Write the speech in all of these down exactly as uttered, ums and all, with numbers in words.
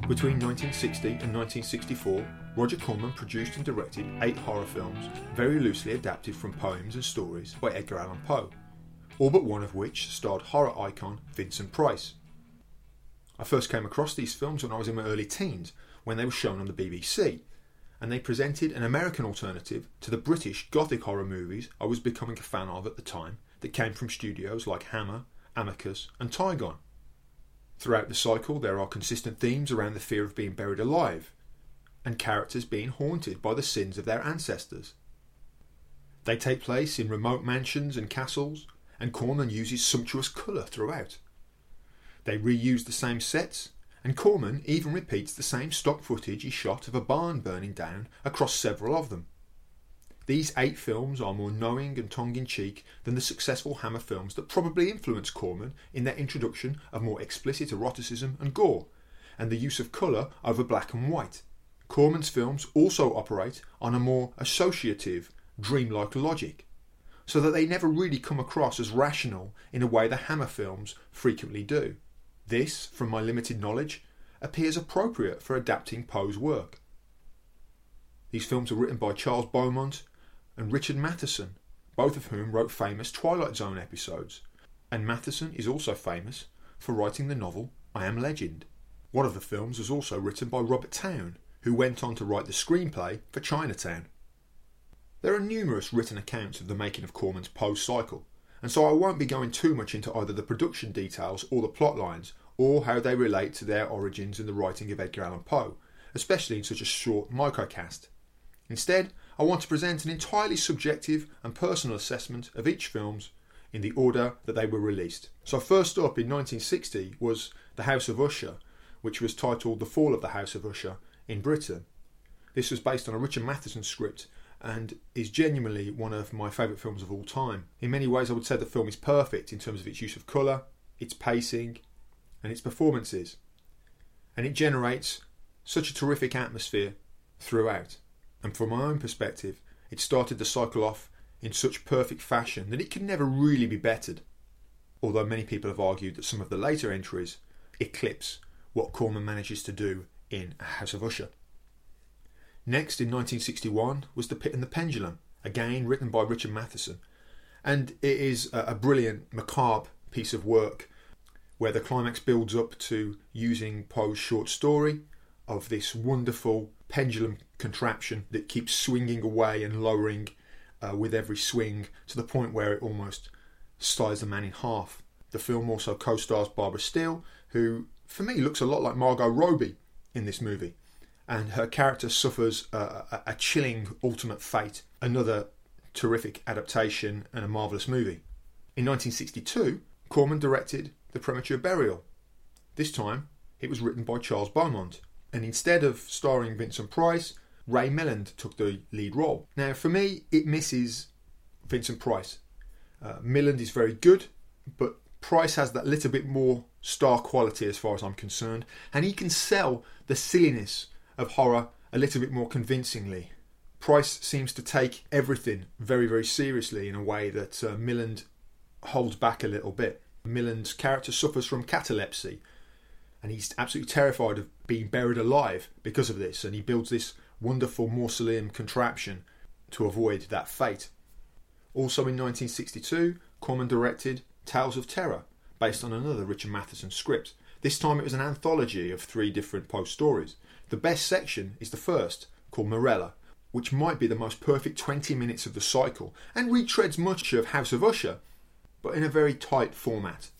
Between nineteen sixty and nineteen sixty-four, Roger Corman produced and directed eight horror films, very loosely adapted from poems and stories by Edgar Allan Poe, all but one of which starred horror icon Vincent Price. I first came across these films when I was in my early teens, when they were shown on the B B C, and they presented an American alternative to the British gothic horror movies I was becoming a fan of at the time that came from studios like Hammer, Amicus and Tygon. Throughout the cycle there are consistent themes around the fear of being buried alive, and characters being haunted by the sins of their ancestors. They take place in remote mansions and castles, and Corman uses sumptuous colour throughout. They reuse the same sets, and Corman even repeats the same stock footage he shot of a barn burning down across several of them. These eight films are more knowing and tongue-in-cheek than the successful Hammer films that probably influenced Corman in their introduction of more explicit eroticism and gore, and the use of colour over black and white. Corman's films also operate on a more associative, dreamlike logic, so that they never really come across as rational in a way the Hammer films frequently do. This, from my limited knowledge, appears appropriate for adapting Poe's work. These films are written by Charles Beaumont and Richard Matheson, both of whom wrote famous Twilight Zone episodes, and Matheson is also famous for writing the novel I Am Legend. One of the films was also written by Robert Towne, who went on to write the screenplay for Chinatown. There are numerous written accounts of the making of Corman's Poe cycle, and so I won't be going too much into either the production details or the plot lines, or how they relate to their origins in the writing of Edgar Allan Poe, especially in such a short microcast. Instead, I want to present an entirely subjective and personal assessment of each films in the order that they were released. So first up in nineteen sixty was The House of Usher, which was titled The Fall of the House of Usher in Britain. This was based on a Richard Matheson script and is genuinely one of my favourite films of all time. In many ways I would say the film is perfect in terms of its use of colour, its pacing and its performances. And it generates such a terrific atmosphere throughout. And from my own perspective, it started the cycle off in such perfect fashion that it can never really be bettered. Although many people have argued that some of the later entries eclipse what Corman manages to do in A House of Usher. Next, in nineteen sixty-one, was The Pit and the Pendulum, again written by Richard Matheson. And it is a brilliant, macabre piece of work where the climax builds up to using Poe's short story of this wonderful pendulum contraption that keeps swinging away and lowering uh, with every swing to the point where it almost slices the man in half. The film also co-stars Barbara Steele, who for me looks a lot like Margot Robbie in this movie, and her character suffers a, a, a chilling ultimate fate. Another terrific adaptation and a marvellous movie. In nineteen sixty-two, Corman directed The Premature Burial. This time it was written by Charles Beaumont, and instead of starring Vincent Price, Ray Milland took the lead role. Now for me it misses Vincent Price. Uh, Milland is very good, but Price has that little bit more star quality as far as I'm concerned, and he can sell the silliness of horror a little bit more convincingly. Price seems to take everything very very seriously in a way that uh, Milland holds back a little bit. Milland's character suffers from catalepsy, and he's absolutely terrified of being buried alive because of this, and he builds this wonderful mausoleum contraption to avoid that fate. Also in nineteen sixty-two, Corman directed Tales of Terror, based on another Richard Matheson script. This time it was an anthology of three different Poe stories. The best section is the first, called Morella, which might be the most perfect twenty minutes of the cycle, and retreads much of House of Usher, but in a very tight format.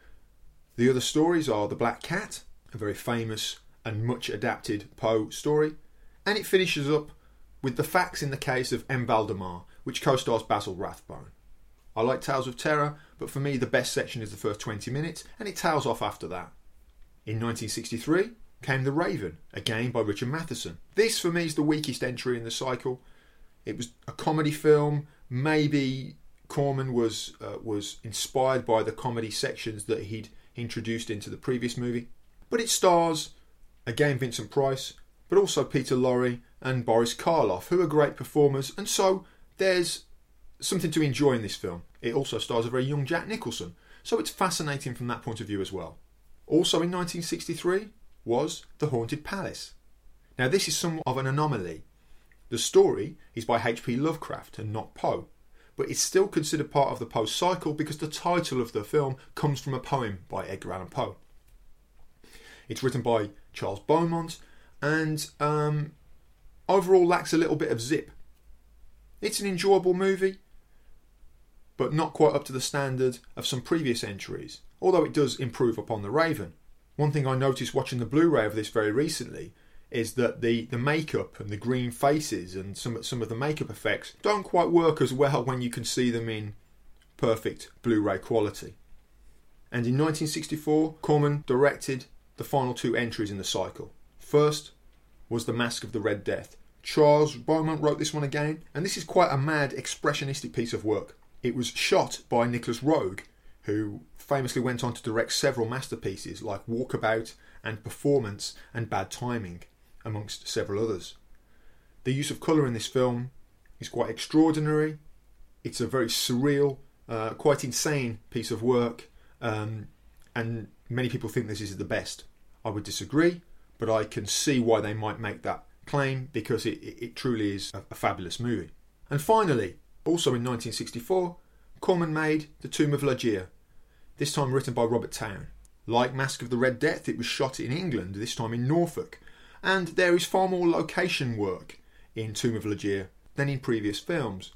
The other stories are The Black Cat, a very famous and much adapted Poe story, and it finishes up with The Facts in the Case of M. Valdemar, which co-stars Basil Rathbone. I like Tales of Terror, but for me the best section is the first twenty minutes, and it tails off after that. In nineteen sixty-three came The Raven, again by Richard Matheson. This for me is the weakest entry in the cycle. It was a comedy film. Maybe Corman was uh, was inspired by the comedy sections that he'd introduced into the previous movie. But it stars, again, Vincent Price, but also Peter Lorre and Boris Karloff, who are great performers, and so there's something to enjoy in this film. It also stars a very young Jack Nicholson, so it's fascinating from that point of view as well. Also in nineteen sixty-three was The Haunted Palace. Now this is somewhat of an anomaly. The story is by H P Lovecraft and not Poe, but it's still considered part of the Poe cycle because the title of the film comes from a poem by Edgar Allan Poe. It's written by Charles Beaumont and um, overall lacks a little bit of zip. It's an enjoyable movie, but not quite up to the standard of some previous entries, although it does improve upon The Raven. One thing I noticed watching the Blu-ray of this very recently is that the, the makeup and the green faces and some, some of the makeup effects don't quite work as well when you can see them in perfect Blu-ray quality. And in nineteen sixty-four, Corman directed the final two entries in the cycle. First was The Mask of the Red Death. Charles Beaumont wrote this one again, and this is quite a mad expressionistic piece of work. It was shot by Nicholas Roeg, who famously went on to direct several masterpieces like Walkabout and Performance and Bad Timing, amongst several others. The use of colour in this film is quite extraordinary. It's a very surreal, uh, quite insane piece of work, um, and many people think this is the best. I would disagree, but I can see why they might make that claim because it, it, it truly is a, a fabulous movie. And finally, also in nineteen sixty-four, Corman made The Tomb of Ligeia, this time written by Robert Towne. Like Mask of the Red Death, it was shot in England, this time in Norfolk, and there is far more location work in Tomb of Ligeia than in previous films.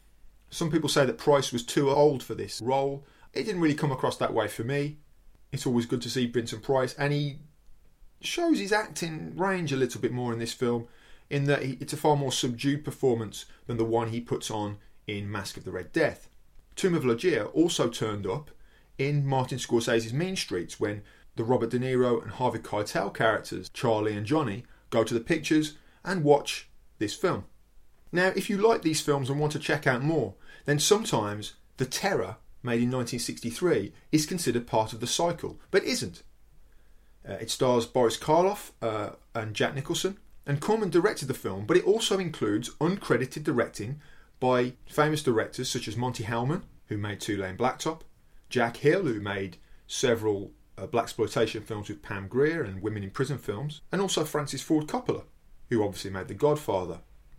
Some people say that Price was too old for this role. It didn't really come across that way for me. It's always good to see Vincent Price, and he shows his acting range a little bit more in this film, in that he, it's a far more subdued performance than the one he puts on in Mask of the Red Death. Tomb of Ligeia also turned up in Martin Scorsese's Mean Streets when the Robert De Niro and Harvey Keitel characters, Charlie and Johnny, go to the pictures and watch this film. Now, if you like these films and want to check out more, then sometimes The Terror, made in nineteen sixty-three, is considered part of the cycle, but isn't. Uh, it stars Boris Karloff uh, and Jack Nicholson, and Corman directed the film, but it also includes uncredited directing by famous directors such as Monty Hellman, who made Two Lane Blacktop, Jack Hill, who made several uh, blaxploitation films with Pam Grier and women in prison films, and also Francis Ford Coppola, who obviously made The Godfather.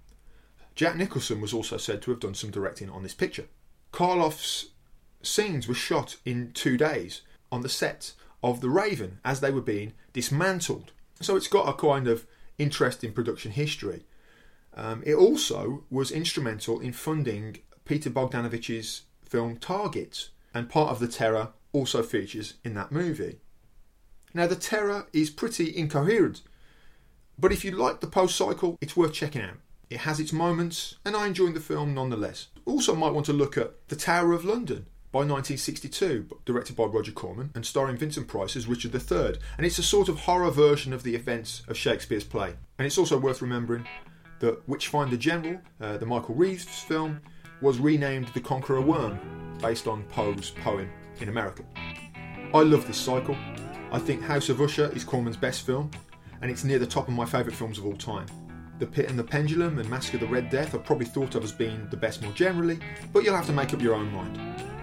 Jack Nicholson was also said to have done some directing on this picture. Karloff's scenes were shot in two days on the set of The Raven as they were being dismantled. So it's got a kind of interesting production history. Um, it also was instrumental in funding Peter Bogdanovich's film Target, and part of The Terror also features in that movie. Now, The Terror is pretty incoherent, but if you like the Poe cycle, it's worth checking out. It has its moments, and I enjoyed the film nonetheless. Also might want to look at The Tower of London by nineteen sixty-two, directed by Roger Corman and starring Vincent Price as Richard the Third, and it's a sort of horror version of the events of Shakespeare's play. And it's also worth remembering that Witchfinder General, uh, the Michael Reeves film, was renamed The Conqueror Worm, based on Poe's poem in America. I love this cycle. I think House of Usher is Corman's best film, and it's near the top of my favourite films of all time. The Pit and the Pendulum and Mask of the Red Death are probably thought of as being the best more generally, but you'll have to make up your own mind.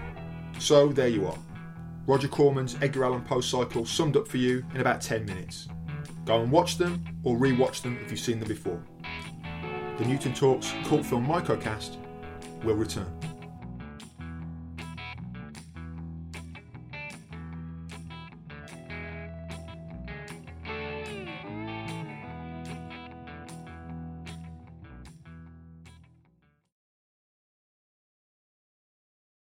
So there you are. Roger Corman's Edgar Allan Poe cycle summed up for you in about ten minutes. Go and watch them, or re-watch them if you've seen them before. The Newton Talks Cult Film Microcast will return.